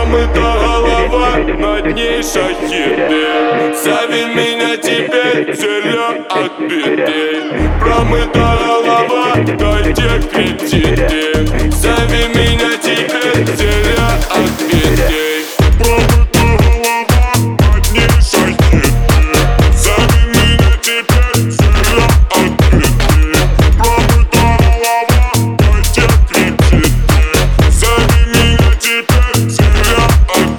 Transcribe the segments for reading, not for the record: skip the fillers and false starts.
Промыта голова, над ней шахиды. Зови меня теперь, зря от беды. Промыта голова, дайте кредиты. Зови меня теперь, зря от беды. Промыта голова, над ней шахиды. Зови меня теперь, зря от беды. Промыта голова, дайте кредиты. Зови меня теперь, зря от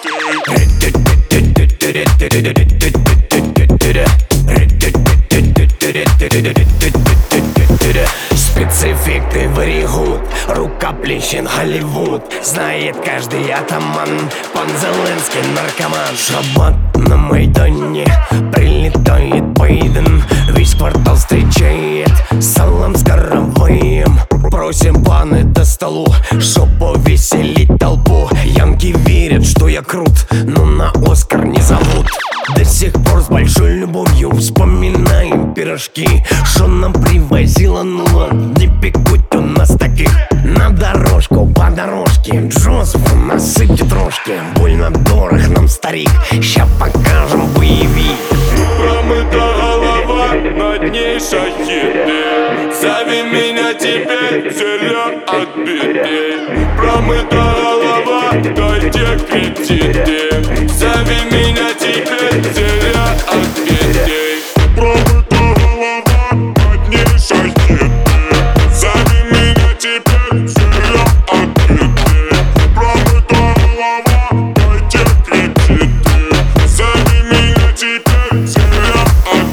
Спецэффекты варигут, рукоплещен Голливуд. Знает каждый атаман, пан Зеленский наркоман. Шаббат на Майдане, прилетает Байден. Весь квартал встречает салам с караваем. Просим паны до столу, чтоб повеселить толпу. Янки верят, что я крут, но на Оскар не зовут. До сих пор с большой любовью вспоминаем пирожки, что нам привозила Нула. Не пекут у нас таких. На дорожку, по дорожке Джозефу насыпьте трошки. Больно дорог нам старик, ща покажем боевик. Промыта голова, над ней шахиды. Зови меня теперь, зря от беды. Промыта голова, дайте кредиты. Зови меня теперь, зря от беды. Промыта голова, над ней шахиды. Зови меня теперь, зря от беды. Промыта голова, дайте кредиты. Зови меня теперь, зря от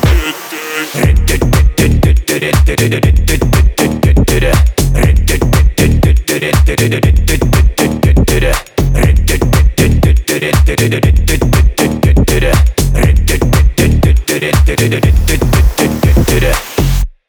беды.